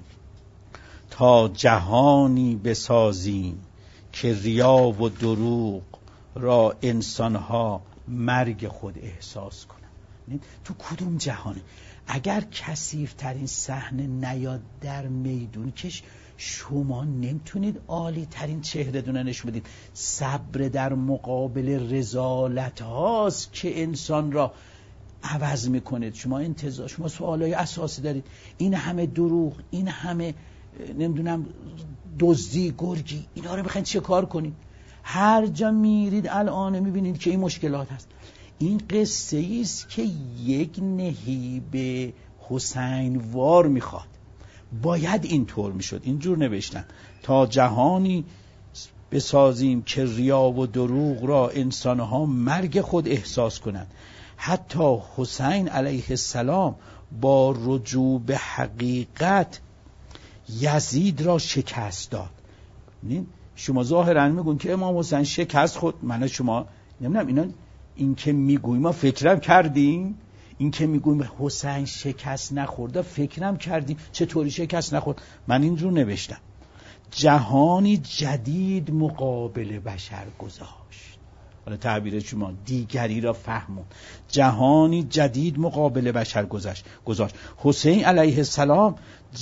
تا جهانی بسازیم که ریا و دروغ را انسانها مرگ خود احساس کنند. تو کدوم جهانه؟ اگر کثیف ترین صحنه نیاد در میدون کش، شما نمیتونید عالی ترین چهره دونه نشون بدید. صبر در مقابل رذالت هاست که انسان را عوض میکنید. شما انتظار، شما سوالای اساسی دارید، این همه دروغ، این همه نمیدونم دزدی، گرگی، اینا رو بخواید چه کار کنید؟ هر جا میرید الان میبینید که این مشکلات هست. این قصه ایست که یک نهیب حسین وار میخواد، باید اینطور میشد. اینجور نوشتن تا جهانی بسازیم که ریا و دروغ را انسانها مرگ خود احساس کنند. حتی حسین علیه السلام با رجوع به حقیقت یزید را شکست داد. شما ظاهرا میگون که امام حسین شکست خود، من شما نمیدونم اینا این که میگویم ما فکرم کردیم، این که میگویم حسین شکست نخورده فکرم کردیم چطوری شکست نخورد. من اینجور نوشتم جهانی جدید مقابل بشر گذاشت. حالا تعبیر شما دیگری را فهمون. جهانی جدید مقابل بشر گذاشت گذاشت حسین علیه السلام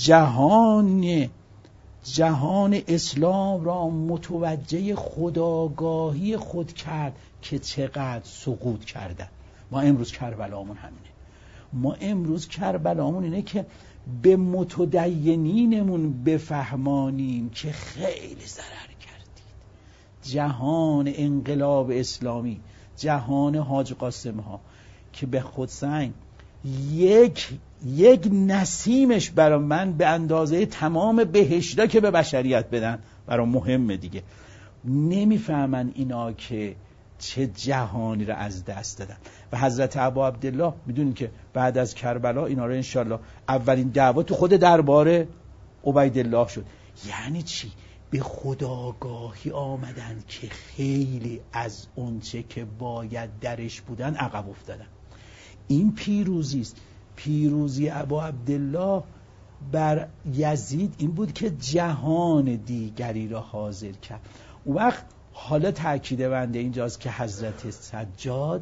جهان جهان اسلام را متوجه خودآگاهی خود کرد که چقدر سقوط کردن. ما امروز کربلامون همینه. ما امروز کربلامون اینه که به متدینینمون بفهمانیم که خیلی ضرر کردید. جهان انقلاب اسلامی، جهان حاج قاسم ها که به حسین یک یک نسیمش برای من به اندازه تمام بهشتا که به بشریت بدن برای مهمه دیگه. نمیفهمن اینا که چه جهانی را از دست دادن. و حضرت ابا عبدالله میدونین که بعد از کربلا اینا رو انشالله اولین دعوا تو خود دربار عبیدالله شد. یعنی چی؟ به خودآگاهی آمدن که خیلی از اونچه که باید درش بودن عقب افتادن. این پیروزی است. پیروزی ابا عبدالله بر یزید این بود که جهان دیگری را حاضر کرد. اون وقت حالا تأکید بنده اینجاست که حضرت سجاد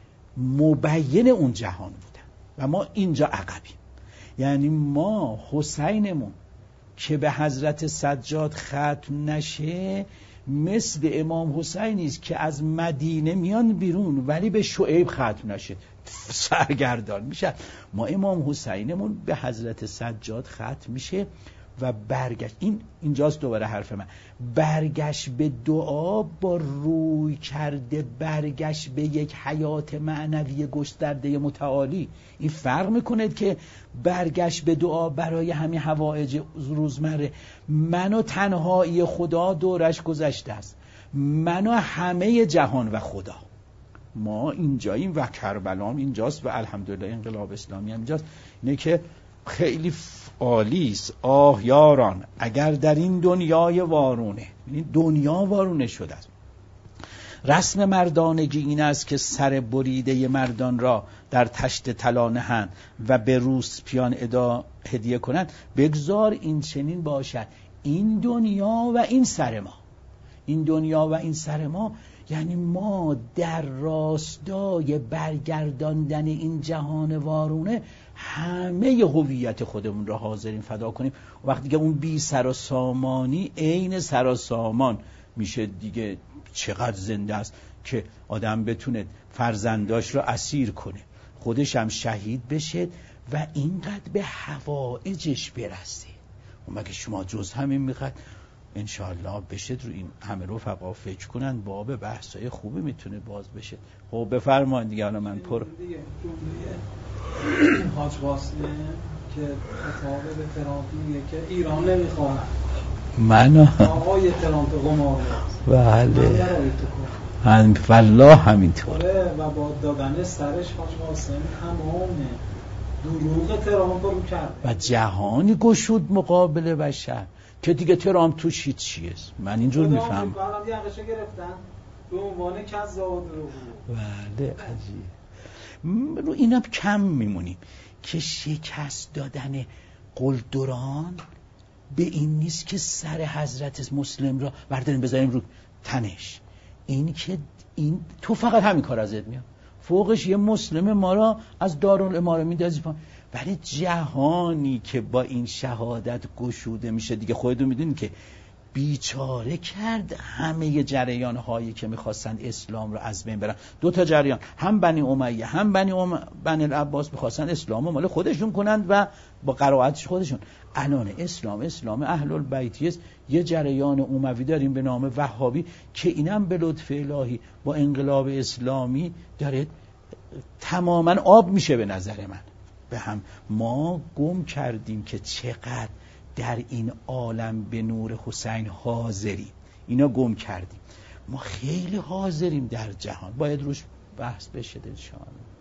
مبین اون جهان بودن و ما اینجا عقبیم. یعنی ما حسینمون که به حضرت سجاد ختم نشه مثل امام حسینی است که از مدینه میان بیرون ولی به شعیب ختم نشه، سرگردان میشه. ما امام حسینمون به حضرت سجاد ختم میشه و برگشت. این اینجاست دوباره حرف من، برگشت به دعا با روی کرده برگشت به یک حیات معنوی گسترده متعالی. این فرق میکنه که برگشت به دعا برای همین حوائج روزمره. من و تنهایی خدا دورش گذشته است، من و همه جهان و خدا. ما اینجاییم و کربلام اینجاست و الحمدلله انقلاب اسلامی هم اینجاست. اینه که خیلی عالی است. آه یاران اگر در این دنیای وارونه، یعنی دنیا وارونه شده است، رسم مردانگی این است که سر بریده مردان را در تشت طلا نهند و به روسپیان ادا هدیه کنند، بگذار این چنین باشد. این دنیا و این سر ما، این دنیا و این سر ما یعنی ما در راستای برگرداندن این جهان وارونه همه هویت خودمون را حاضرین فدا کنیم. وقتی که اون بی سر و سامانی عین سر و سامان میشه دیگه، چقدر زنده است که آدم بتونه فرزنداش را اسیر کنه، خودش هم شهید بشه و اینقدر به حوائجش برسه. اون مگه شما جز همین میخواد؟ انشاءالله بشه رو این همه رفقا فکر کنن، باب بحثای خوبی میتونه باز بشه. خب بفرمایید دیگه. الان من پر دیگه جمله حاج واسله که خطاب به ترامپ میگه که ایران نمیخواد من آقای ترامپ قمار بله هم والله همینطور و با دادن سرش حاج واسله تمام دروغ ترامپ رو کرد و جهانی گشود مقابل بشر که دیگه ترامپ توش هیچ چیه. من اینجور میفهم برام یقشه گرفتن به عنوان کذاب دروغ. بله عجیب. رو اینا کم میمونیم که شکست دادن قلدران به این نیست که سر حضرت مسلم را برداریم بذاریم رو تنش. این که این تو فقط همین کار ازت میاد، فوقش یه مسلم ما را از دارالاماره میندازی پایین. ولی جهانی که با این شهادت گشوده میشه دیگه، خودتون میدونید که بیچاره کرد همه جریان هایی که میخواستن اسلام رو از بین برن. دو تا جریان، هم بنی امیه هم بنی ام... بنی العباس میخواستن اسلام رو مال خودشون کنند و با قرائتش خودشون. الان اسلام اسلام اهل البیتی است. یه جریان اموی داریم به نام وهابی که اینم به لطف الهی با انقلاب اسلامی داره تماما آب میشه به نظر من به هم. ما گم کردیم که چقدر در این عالم به نور حسین حاضریم. اینا گم کردیم. ما خیلی حاضریم در جهان، باید روش بحث بشه ان شاء الله.